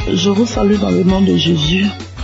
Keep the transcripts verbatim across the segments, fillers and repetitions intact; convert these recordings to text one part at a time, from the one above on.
Je vous salue dans le nom de Jésus.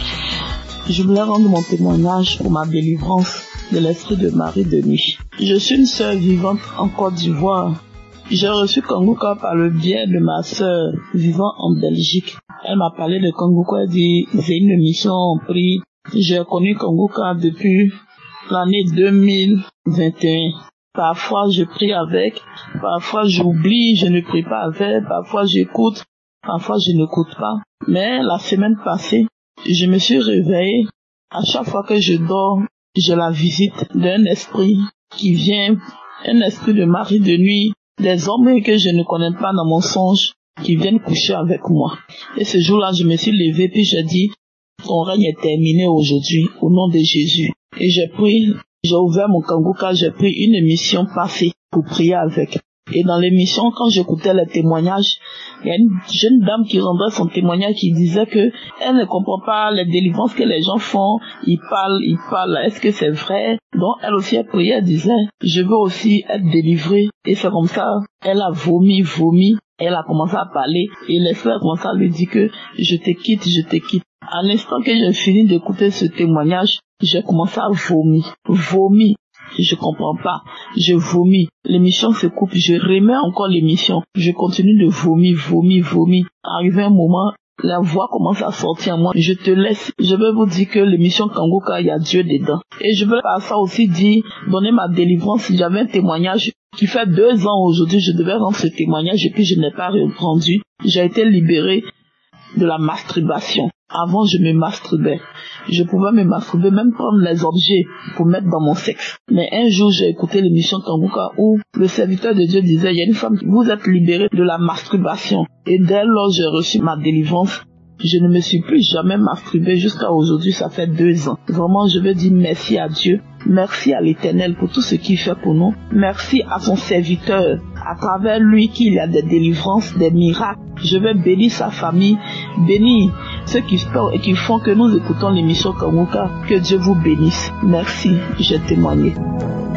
Je voulais rendre mon témoignage pour ma délivrance de l'esprit de Marie de nuit. Je suis une sœur vivante en Côte d'Ivoire. J'ai reçu Kanguka par le biais de ma sœur vivant en Belgique. Elle m'a parlé de Kanguka, elle dit c'est une mission en prix. J'ai connu Kanguka depuis l'année deux mille vingt et un. Parfois je prie avec, parfois j'oublie, je ne prie pas avec, parfois j'écoute, parfois je n'écoute pas. Mais la semaine passée, je me suis réveillée. À chaque fois que je dors, j'ai la visite d'un esprit qui vient, un esprit de Marie de nuit, des hommes que je ne connais pas dans mon songe, qui viennent coucher avec moi. Et ce jour-là, je me suis levée puis j'ai dit, ton règne est terminé aujourd'hui, au nom de Jésus. Et j'ai pris, j'ai ouvert mon Kanguka, j'ai pris une émission passée pour prier avec. Et dans l'émission, quand j'écoutais les témoignages, il y a une jeune dame qui rendait son témoignage qui disait que elle ne comprend pas les délivrances que les gens font. Ils parlent, ils parlent. Est-ce que c'est vrai? Donc elle aussi, elle priait, elle disait, je veux aussi être délivrée. Et c'est comme ça, elle a vomi, vomi. Elle a commencé à parler et l'esprit a commencé à lui dire que je te quitte, je te quitte. À l'instant que j'ai fini d'écouter ce témoignage, j'ai commencé à vomir, vomir. Je comprends pas. Je vomis. L'émission se coupe. Je remets encore l'émission. Je continue de vomir, vomir, vomir. Arrivé un moment, la voix commence à sortir à moi. Je te laisse. Je vais vous dire que l'émission Kanguka, il y a Dieu dedans. Et je veux par ça aussi dire, donner ma délivrance. J'avais un témoignage qui fait deux ans aujourd'hui. Je devais rendre ce témoignage et puis je n'ai pas rendu. J'ai été libérée de la masturbation. Avant, je me masturbais. Je pouvais me masturber, même prendre les objets pour mettre dans mon sexe. Mais un jour, j'ai écouté l'émission Kanguka où le serviteur de Dieu disait, il y a une femme, vous êtes libérée de la masturbation. Et dès lors, j'ai reçu ma délivrance. Je ne me suis plus jamais masturbée jusqu'à aujourd'hui, ça fait deux ans. Vraiment, je veux dire merci à Dieu. Merci à l'Éternel pour tout ce qu'il fait pour nous. Merci à son serviteur. À travers lui qu'il y a des délivrances, des miracles. Je vais bénir sa famille, bénir ceux qui, et qui font que nous écoutons l'émission Kanguka. Que Dieu vous bénisse. Merci, j'ai témoigné.